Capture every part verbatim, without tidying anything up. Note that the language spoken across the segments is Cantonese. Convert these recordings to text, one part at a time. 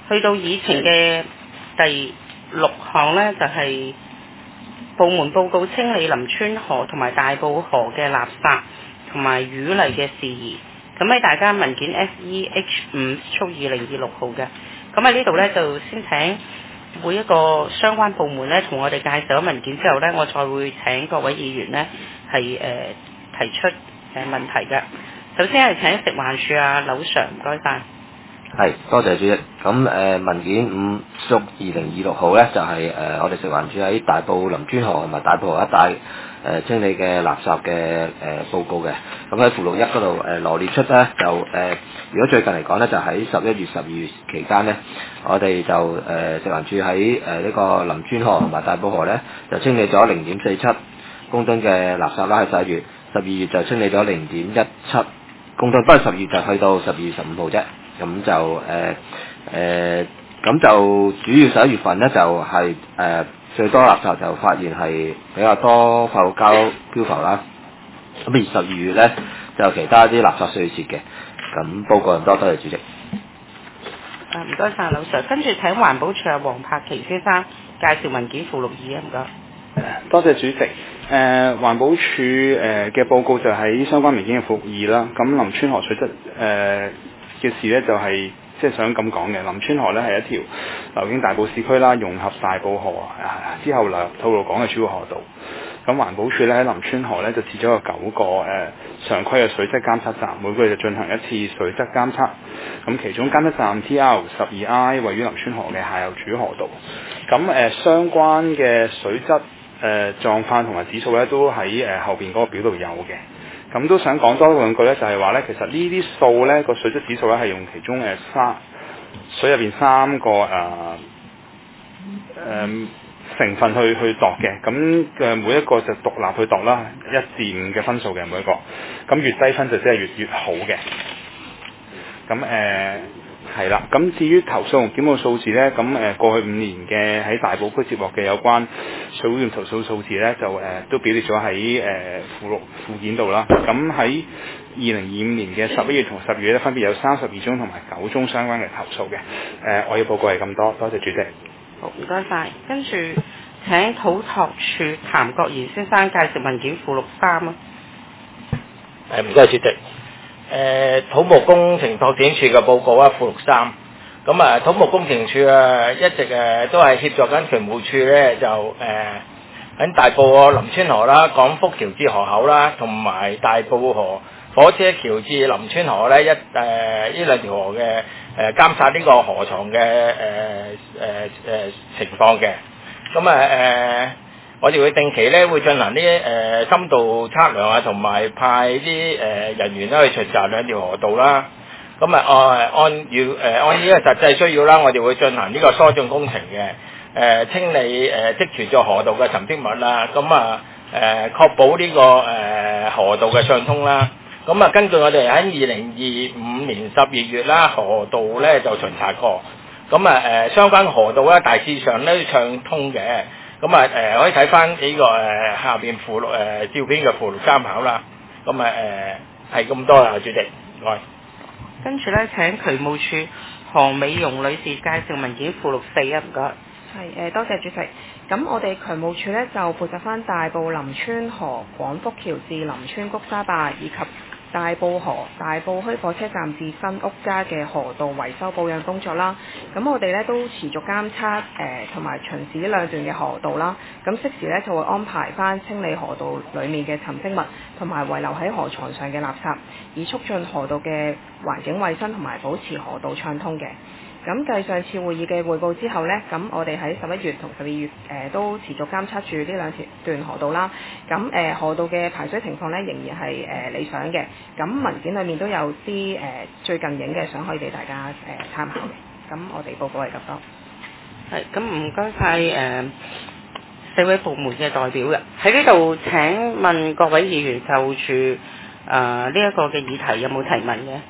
去到議程嘅第六項呢，就係、是、部門報告清理林村河同埋大埔河嘅垃圾同埋淤泥嘅事宜。咁喺大家文件 S E H 五速二零二六號嘅。咁喺呢度呢，就先請每一個相關部門呢，同我哋介紹咗文件之後呢，我再會請各位議員呢係誒、呃、提出誒、呃、問題嘅。首先係請食環署啊，劉 Sir， 唔該晒。 係，多謝主席。咁誒、呃、文件五屬二零二六號咧，就係、是、誒、呃、我哋食環署喺大埔林村河同埋大埔河一帶誒、呃、清理嘅垃圾嘅誒、呃、報告嘅。咁喺附錄一嗰度誒羅列出咧，就誒、呃、如果最近嚟講咧，就喺十一月、十二月期間咧，我哋就誒、呃、食環署喺誒呢個林村河同埋大埔河咧，就清理咗零點四七公噸嘅垃圾啦。喺十一月、十二月就清理咗零點一七公噸，不過十二月就去到十二月十五號啫。咁就誒誒，咁就主要十一月份咧，就係、是、誒、呃、最多垃圾就發現係比較多廢膠漂浮啦。咁而十二月咧，就其他啲垃圾碎屑嘅。咁報告咁多，多謝主席。 啊，唔該晒，劉 Sir。跟住請環保署啊，黃柏奇先生介紹文件附錄二啊，唔該。 多謝主席。誒、呃、環保署誒嘅報告就喺相關文件嘅附錄二啦。咁林村河水質誒。呃嘅事咧就係即係想咁講嘅，林村河咧係一條流經大埔市區啦，融合大埔河啊之後流入吐露港嘅主要河道。咁環保署咧喺林村河咧就設咗有九個誒、呃、常規嘅水質監測站，每個月就進行一次水質監測。咁其中監測站 T R 十二 I 位於林村河嘅下游主河道。咁誒、呃、相關嘅水質誒、呃、狀況同埋指數咧都喺誒、呃、後邊嗰個表度有嘅。咁都想講多兩句咧，就係話咧，其實呢啲數咧個水質指數咧係用其中誒三水入邊三個誒誒、呃呃、成分去去度嘅，咁嘅每一個就獨立去度啦，一至五嘅分數嘅每一個，咁越低分就即係越越好嘅。咁誒係啦，咁至於投訴同檢控數字咧，咁誒過去五年嘅喺大埔區接獲嘅有關水污染投訴數字咧，就誒、呃、都表列咗喺誒附錄附件度啦。咁喺二零二五年嘅十一月同十二月咧，分別有三十二宗同埋九宗相關嘅投訴嘅。誒、呃，我嘅報告係咁多，多謝主席。 好，唔該晒。跟住請土拓署譚國賢先生介紹文件附錄三啊。 誒，唔該主席。誒、呃、土木工程拓展署嘅報告啊，附錄三。咁啊，土木工程署啊，一直誒、啊、都係協助緊渠務署咧，就誒喺、呃、大埔林村河啦、廣福橋至河口啦，同埋大埔河火車橋至林村河咧，一誒呢兩條河嘅誒監察呢個河床嘅誒誒誒情況嘅。咁啊誒。呃我哋會定期咧會進行啲誒、呃、深度測量啊，同埋派啲誒、呃、人員咧去巡查兩條河道啦。咁啊按按要誒、呃、按呢個實際需要啦，我哋會進行呢個疏浚工程嘅誒、呃、清理誒積存咗河道嘅沉積物啦。咁啊誒確保呢、這個誒、呃、河道嘅暢通啦。咁啊根據我哋喺二零二五年十二月啦，河道咧就巡查過。咁啊誒相關河道咧大致上咧暢通嘅。咁啊誒可以睇翻呢個誒、呃、下邊附錄誒照片嘅附錄參考啦。咁啊誒係咁多啦，主席。唔該。 跟住咧請渠務署何美容女士介紹文件附錄四啊，唔該。 係誒，多謝主席。咁我哋渠務署咧就負責翻大埔林村河廣福橋至林村谷沙壩以及大埔河大埔墟火車站至新屋街嘅河道維修保養工作啦。咁我哋咧都持續監測誒同埋巡視呢兩段嘅河道啦。咁適時咧就會安排翻清理河道裡面嘅沉積物同埋遺留喺河床上嘅垃圾，以促進河道嘅環境衛生同埋保持河道暢通嘅。咁繼上次會議嘅匯報之後呢，咁我哋喺十一月同十二月誒、呃、都持續監測住呢兩條段河道啦。咁誒、呃、河道嘅排水情況呢，仍然係誒、呃、理想嘅。咁文件裏面都有啲誒、呃、最近影嘅相可以俾大家誒、呃、參考嘅。咁我哋報告係咁多。 係，咁唔該晒誒四位部門嘅代表嘅喺呢度。請問各位議員就住誒呢一個嘅議題有冇提問嘅？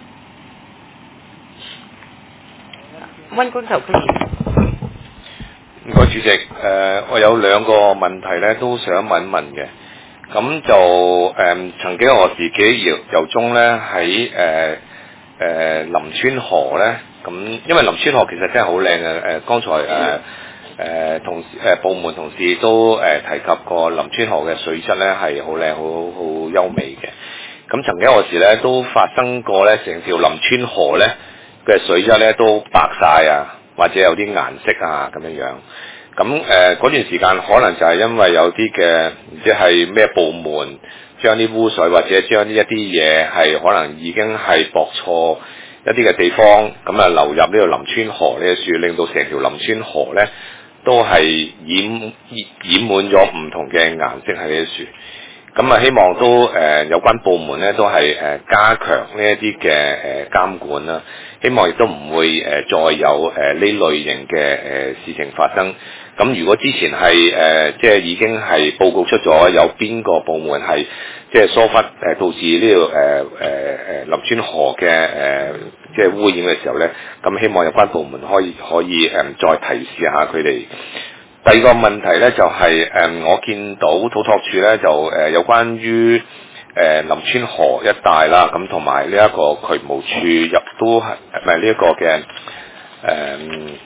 溫官就歡迎。 唔該主席，誒、呃、我有兩個問題咧，都想問一問嘅。咁就誒、呃、曾經我自己由由衷咧喺誒誒林村河咧， 咁因為林村河其實真係好靚嘅，誒剛才誒誒同事誒部門同事都誒提及過林村河嘅水質咧係好靚，好好優美嘅。咁曾經有時咧都發生過咧，成條林村河咧嘅水質咧都白晒啊，或者有啲顏色啊咁樣樣。咁誒嗰段時間可能就係因為有啲嘅唔知係咩部門將啲污水或者將呢一啲嘢係可能已經係駁錯一啲嘅地方，咁啊流入呢個林村河呢個樹，令到成條林村河咧都係染染滿咗唔同嘅顏色喺呢啲樹。咁啊，希望都誒、呃、有關部門咧都係誒、呃、加強呢一啲嘅誒監管啦。希望亦都唔會誒、呃、再有誒呢、呃、類型嘅誒、呃、事情發生。咁如果之前係誒、呃、即係已經係報告出咗有邊個部門係即係疏忽誒、呃、導致呢、這個誒誒誒林村河嘅誒、呃、即係污染嘅時候咧，咁希望有關部門可以可以誒、呃、再提示下佢哋。第二個問題咧就係、是、誒、呃，我見到土拓署咧就誒、呃、有關於誒、呃、林村河一帶啦，咁同埋呢一個渠務署入都係唔係呢一個嘅誒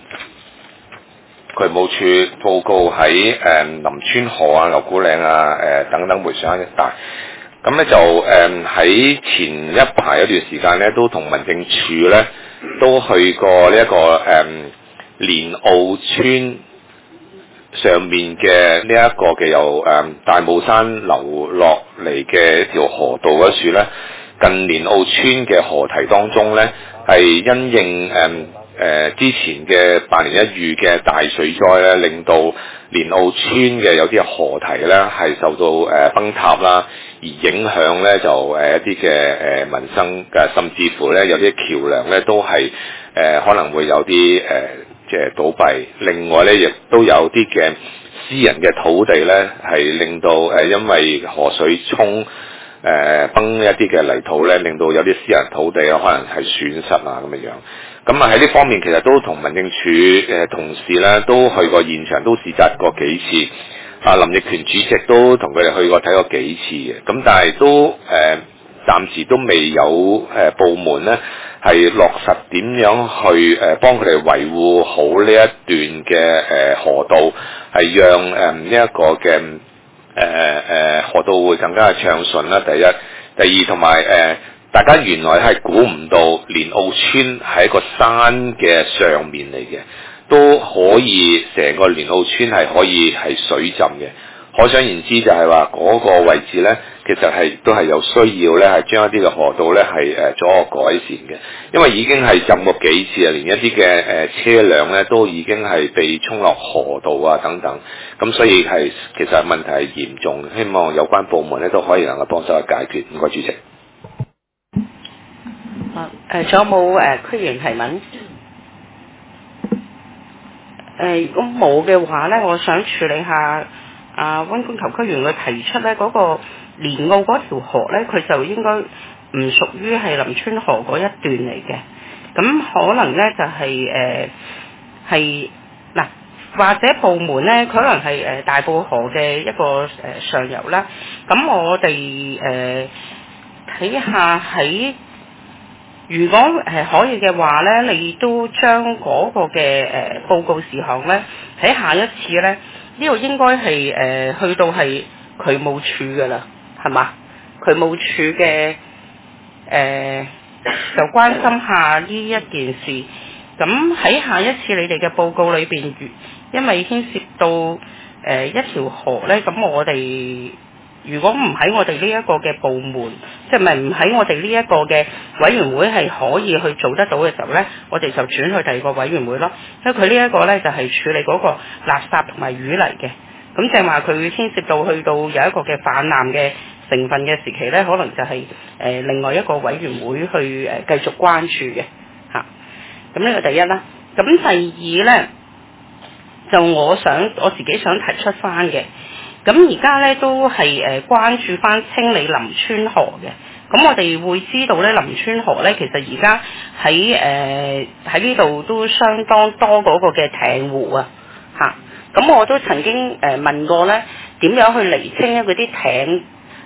渠務署報告喺誒、呃、林村河啊、牛古嶺啊、誒、呃、等等梅水坑一帶，咁咧就誒喺、呃、前一排一段時間咧都同民政處咧都去過呢、這、一個誒、呃、蓮澳村上面嘅呢一個嘅由誒大帽山流落嚟嘅一條河道嗰處咧，近蓮澳村嘅河堤當中咧，係因應誒誒、呃、之前嘅百年一遇嘅大水災咧，令到蓮澳村嘅有啲河堤咧係受到誒、呃、崩塌啦，而影響咧就誒、呃、一啲嘅誒民生嘅，甚至乎咧有啲橋梁咧都係誒、呃、可能會有啲誒。呃嘅倒閉，另外咧亦都有啲嘅私人嘅土地咧，係令到誒、呃、因為河水沖誒、呃、崩一啲嘅泥土咧，令到有啲私人土地啊，可能係損失啊咁嘅樣。咁啊喺呢方面，其實都同民政處誒、呃、同事咧都去過現場，都視察過幾次。啊，林奕權主席都同佢哋去過睇過幾次嘅。咁但係都誒、呃、暫時都未有誒、呃、部門咧。係落實點樣去誒幫佢哋維護好呢一段嘅誒、呃、河道，係讓誒呢一個嘅誒誒河道會更加係暢順啦。第一，第二同埋誒大家原來係估唔到蓮澳村係一個山嘅上面嚟嘅，都可以成個蓮澳村係可以係水浸嘅。可想而知就係話嗰個位置咧，其實係都係有需要咧，係將一啲嘅河道咧係誒做個改善嘅，因為已經係浸過幾次啊，連一啲嘅誒車輛咧都已經係被沖落河道啊等等，咁所以係其實問題係嚴重，希望有關部門咧都可以能夠幫手去解決。唔該，主席。 啊誒，仲有冇誒區員提問？誒，如果冇嘅話咧，我想處理下。啊，溫官球區員佢提出咧嗰、那個蓮澳嗰條河咧，佢就應該唔屬於係林村河嗰一段嚟嘅。咁可能咧就係誒係嗱，或者部門咧，佢可能係誒、呃、大埔河嘅一個誒、呃、上游啦。咁我哋誒睇下喺如果誒、呃、可以嘅話咧，你都將嗰個嘅誒、呃、報告事項咧喺下一次咧。呢度應該係誒、呃、去到係渠務署㗎啦，係嘛？渠務署嘅誒就關心下呢一件事。咁喺下一次你哋嘅報告裏邊，因為牽涉到誒、呃、一條河咧，咁我哋如果唔喺我哋呢一個嘅部門，即係咪唔喺我哋呢一個嘅委員會係可以去做得到嘅時候咧，我哋就轉去第二個委員會咯。因為佢呢一個咧就係、是、處理嗰個垃圾同埋淤泥嘅。咁正話佢牽涉到去到有一個嘅泛濫嘅成分嘅時期咧，可能就係、是、誒、呃、另外一個委員會去誒、呃、繼續關注嘅嚇。咁呢個第一啦。咁第二咧，就我想我自己想提出翻嘅。咁而家咧都係誒關注翻清理林村河嘅，咁我哋會知道咧林村河咧其實而家喺誒喺呢度都相當多嗰個嘅艇戶啊嚇，咁我都曾經誒問過咧點樣去釐清一嗰啲艇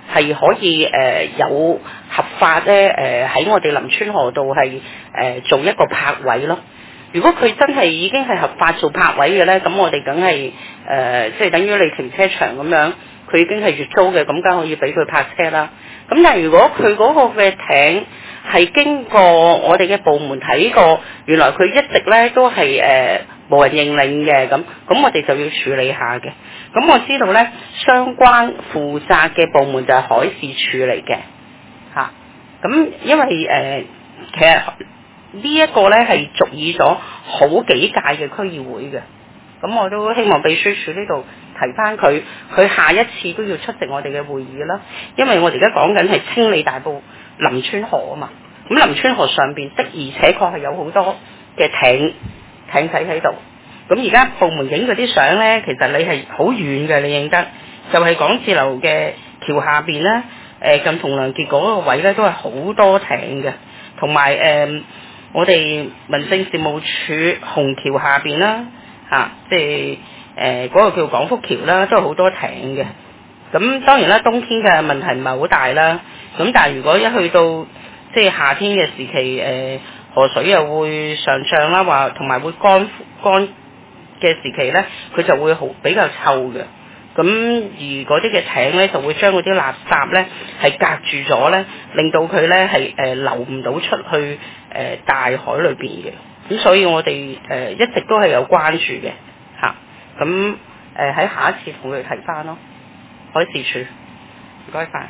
係可以誒、呃、有合法咧誒喺我哋林村河道係誒、呃、做一個泊位咯。如果佢真係已經係合法做泊位嘅咧，咁我哋梗係誒即係等於你停車場咁樣，佢已經係月租嘅，咁梗可以俾佢泊車啦。咁但係如果佢嗰個嘅艇係經過我哋嘅部門睇過，原來佢一直咧都係誒、呃、無人認領嘅，咁咁我哋就要處理下嘅。咁我知道咧，相關負責嘅部門就係海事處嚟嘅，嚇、啊。咁因為誒、呃、其實呢一個咧係續議咗好幾屆嘅區議會嘅，咁我都希望秘書處呢度提翻佢，佢下一次都要出席我哋嘅會議啦。因為我哋而家講緊係清理大埔林村河啊嘛，咁林村河上邊的而且確係有好多嘅艇艇仔喺度。咁而家部門影嗰啲相咧，其實你係好遠嘅，你認得就係港智樓嘅橋下邊咧，誒近同良傑嗰個位咧都係好多艇嘅，同埋誒我哋民政事務處紅橋下邊啦，嚇、啊，即係誒嗰個叫廣福橋啦，都係好多艇嘅。咁當然啦，冬天嘅問題唔係好大啦。咁但係如果一去到即係夏天嘅時期，誒、呃、河水又會上漲啦，話同埋會乾乾嘅時期咧，佢就會好比較臭嘅。咁而嗰啲嘅艇咧，就會將嗰啲垃圾咧係隔住咗咧，令到佢咧係誒流唔到出去誒、呃、大海裏邊嘅。咁所以我哋誒、呃、一直都係有關注嘅嚇。咁誒喺下一次同佢提翻咯，海事處，唔該晒。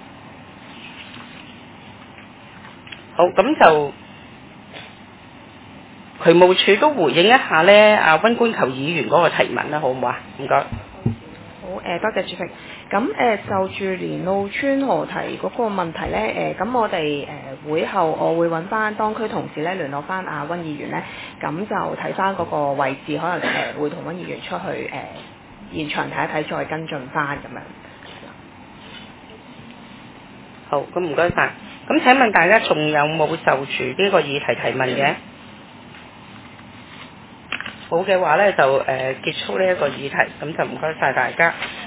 好，咁就渠務署都回應一下咧，阿溫觀球議員嗰個提問啦，好唔好啊？唔該。 好，誒、呃、多謝主席。咁誒、呃、就住連路村河堤嗰個問題咧，誒、呃、咁我哋誒、呃、會後我會揾翻當區同事咧聯絡翻阿溫議員咧，咁就睇翻嗰個位置，可能誒、呃、會同溫議員出去誒、呃、現場睇一睇，再跟進翻咁樣。 好，咁唔該晒。咁請問大家仲有冇就住呢個議題提問嘅？好嘅話咧，就誒、呃、結束呢一個議題，咁就唔該晒大家。